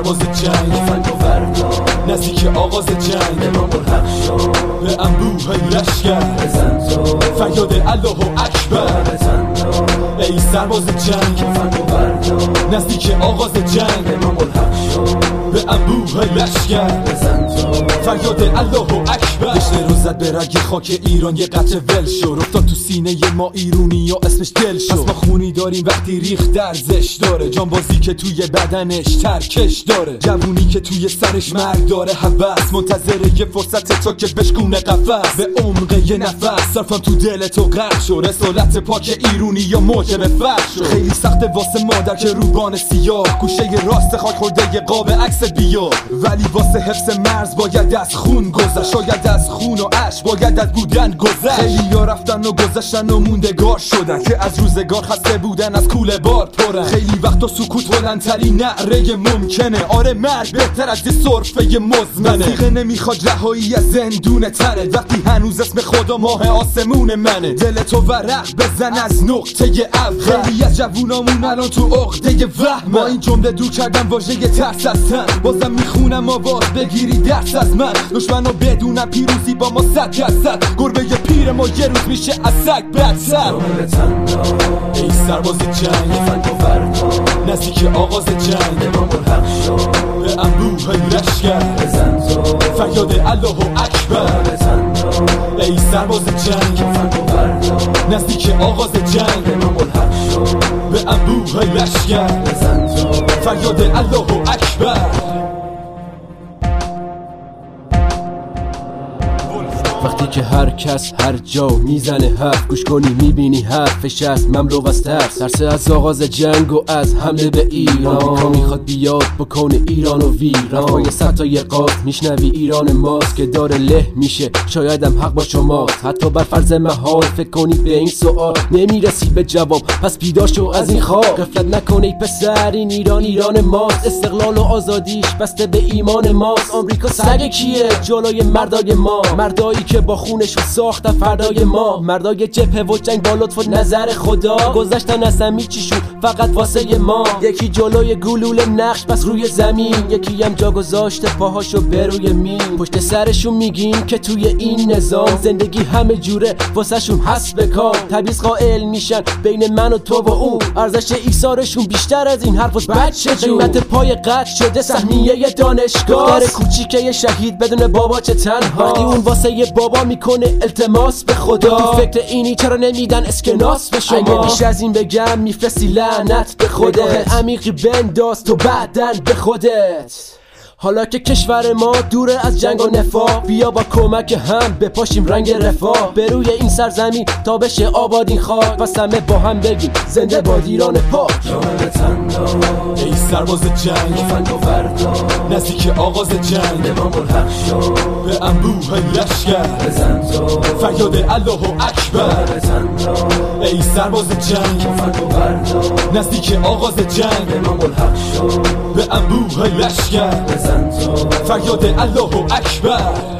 سرباز جنگ فنگ و فردا نزدیک آغاز جنگ امام الحق شد به انبوه لشکر بزن تو فریاد الله اکبر بزن تو ای سرباز جنگ فنگ و فردا نزدیک آغاز جنگ امام الحق شد به انبوه لشکر بزن تو فریاد الله اکبر دشت رو زد به رگ خاک ایران یه قطره ول شد افتاد تو سینه ما ایرونی و اسمش دل شد. پس ما خونی داریم وقتی ریخت درزش داره، جانبازی که توی بدنش ترکش داره، جوونی که توی سرش مرگ داره، هوس منتظره یه فرصت تا که بشکونه قفس به عمق یه نفس صرفم تو دل تو غرق شد. رسالت پاک ایرونی یا موجب فرق شد. خیلی سخت واسه مادر که روبان سیاه گوشه راست خاک خورده قاب عکس بیا، ولی واسه حفظ مرز باید از خون گذشت، شاید از خون و عشق باید از بودن گذشت. خیلی ها رفتن و گذشتن و موندگار شدن که از روزگار خسته بودن از کوله بار پرن. خیلی وقتا سکوت بلندترین نعره ممکنه، آره مرگ بهتر از یه سرفه مزمنه. وثیقه نمیخواد رهایی از زندون تنه وقتی هنوز اسم خدا ماه آسمون منه. دل تو ورق بزن از نقطه اول، خیلی از جوونامون الان تو عقده وهم. با این جمله دور کردم واژه ترس از تن، بازم میخونم آواز بگیری درس از من. دشمنو بدونم پیروزی با ما 100%، گربه پیر ما یه روز میشه از سگ بدتر. ای سرباز جنگ فنگ و فردا نزدیک آغاز جنگ امام الحق شد به انبوه لشکر بزن تو فریاد الله اکبر بزن تو ای سرباز جنگ فنگ و فردا نزدیک آغاز جنگ امام الحق شد به انبوه لشکر بزن تو فریاد الله اکبر. وقتی که هر کس هر جا میزنه حرف، گوش کنی میبینی حرفش از مملو از ترس از آغاز جنگ و از حمله به ایران. آمریکا میخواد بیاد بکنه ایران و ویران، پای ستای قاف میشنوی ایران ماست که داره له میشه، شایدم حق با شماست. حتی بر فرض محال فکر کنی به این سوال نمیرسی به جواب، پس بیدار شو از این خواب. غفلت نکن ای پسر، این ایران ماست، استقلال و آزادیش بسته به ایمان ماست. آمریکا سگ کیه جلوی مردای ما، مردایی که با خونشون ساختن فردای ما، مردای جبهه و جنگ با لطف و نظر خدا، گذشتن از همه چیشون فقط واسه ما. یکی جلوی گلوله نقش بس روی زمین، یکی هم جا گذاشته پاهاشو بروی مین. پشت سرشون میگین که توی این نظام زندگی همه جوره واسه شون هست بکام. تبعیض قائل میشن بین من و تو و اون، ارزش ایثارشون بیشتر از این حرف و بچه جون. قیمت پای قطع شده سهمیه دانشگاه، دختر کوچیکه شهید بدون بابا چه تنها. وقتی اون واسه یه بابا میکنه التماس به خدا، تو فکر اینی چرا نمیدن اسکناس به شما؟ اگه بیش از این بگم میفرستی لعنت به خودت، عمیقی بنداز تو بعدن به خودت. حالا که کشور ما دوره از جنگ و نفاق، بیا با کمک هم بپاشیم رنگ رفاه به روی این سرزمین تا بشه آباد این خاک. پس همه با هم بگیم زنده باد ایران پاک. ای سرباز جنگ فنگ و فردا نزدیک آغاز جنگ امام الحق شد به انبوه لشکر بزن تو فریاد الله اکبر. بزن تو ای سرباز جنگ فنگ و فردا نزدیک آغاز جنگ امام الحق شد به انبوه لشکر بزن تو فریاد الله اکبر.